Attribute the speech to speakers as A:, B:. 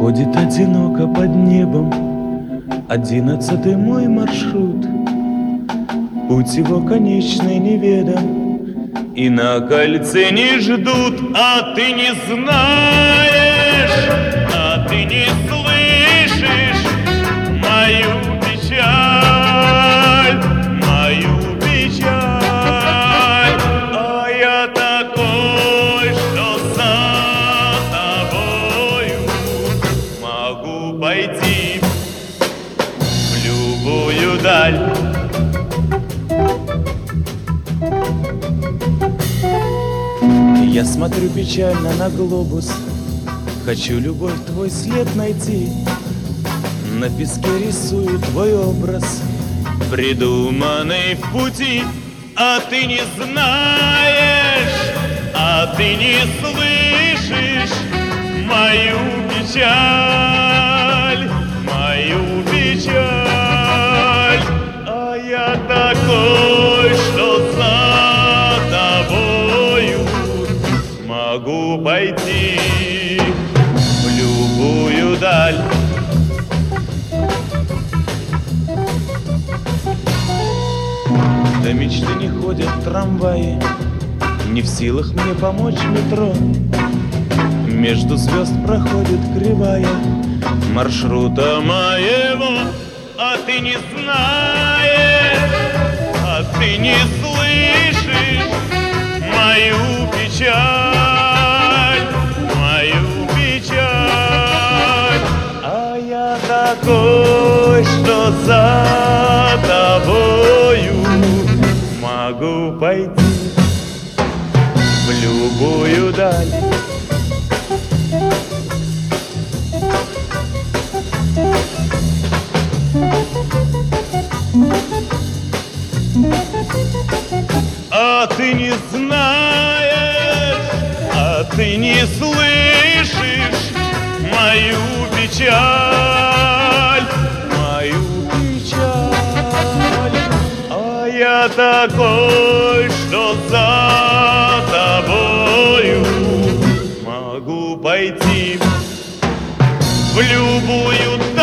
A: Ходит одиноко под небом 11-й мой маршрут. Путь его конечный неведом, и на кольце не ждут. А ты не знаешь, а ты не слышишь мою печаль, мою печаль. А я такой, что за тобою могу пойти в любую даль. Я смотрю печально на глобус, хочу любовь твой след найти. На песке рисую твой образ, придуманный в пути. А ты не знаешь, а ты не слышишь мою печаль, мою печаль. А я такой, что за тобою могу пойти в любую даль. До мечты не ходят трамваи, не в силах мне помочь метро. Между звезд проходит кривая маршрута моего. А ты не знаешь, а ты не слышишь мою печаль, мою печаль. А я такой, что за тобою могу пойти в любую даль. А ты не знаешь, а ты не слышишь мою печаль, мою печаль. А я такой, что за тобою могу пойти в любую